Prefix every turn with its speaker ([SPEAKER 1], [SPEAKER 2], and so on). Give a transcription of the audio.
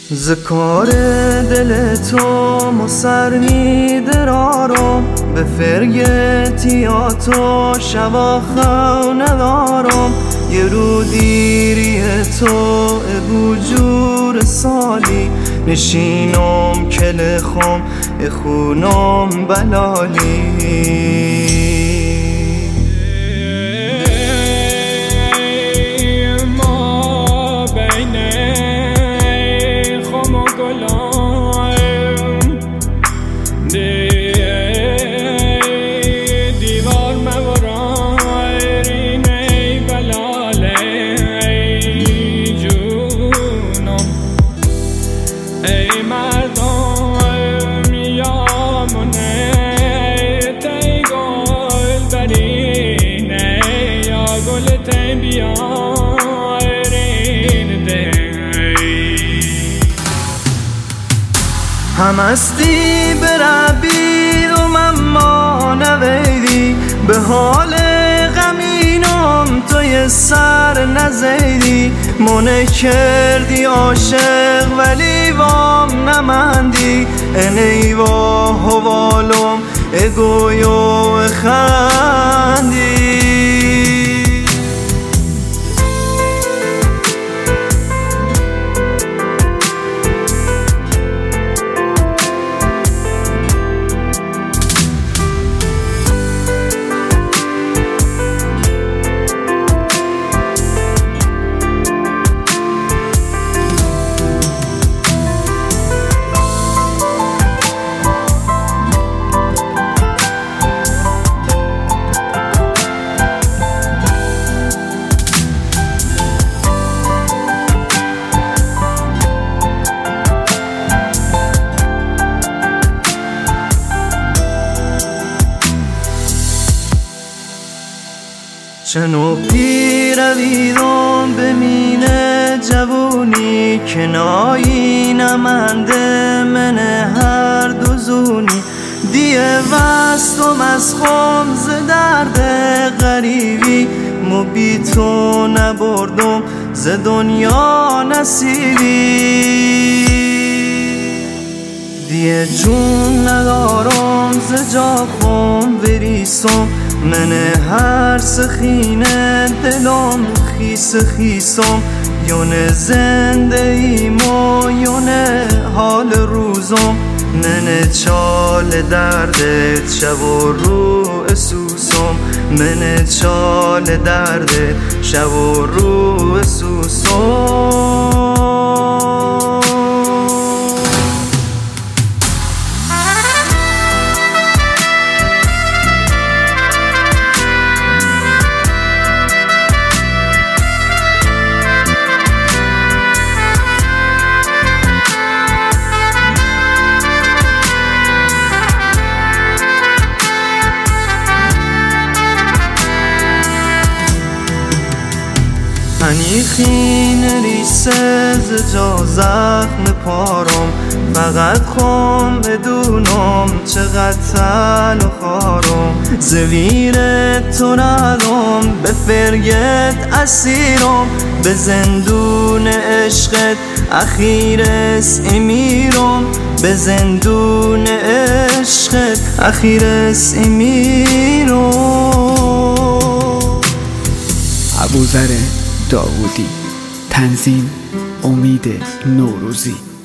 [SPEAKER 1] ز کار دل تو مسر میدرارم به فرگتیا تو شواخو ندارم یه رو دیری تو بوجور سالی نشینم کل خم خونم بلالی هم استی بربید و من ما نویدی به حال غمینم توی سر نزیدی منه کردی عاشق ولی وام نمندی اینی و حوالم اگوی و خندی چنو پیرویدم به مینه جوونی که نایی نمنده من هر دو زونی دیه وستم از خمز درد غریبی مو بی تو نبردم ز دنیا نصیبی دیه جون ندارم ز جا خم بریسم من هر سخینه دلم خیس خیسم یون زنده ایم و یون حال روزم من چال دردت شب و رو اسوسم من چال دردت شب و رو اسوسم هنیخین ریسه ز جا زخم پارم فقط خم بدونم چقدر تل و خارم زویر تو ندم به فرگت اسیرم به زندون عشقت اخیرس امیرم به زندون عشقت اخیرس امیرم.
[SPEAKER 2] ابوذر داوودی، تنظیم امید نوروزی.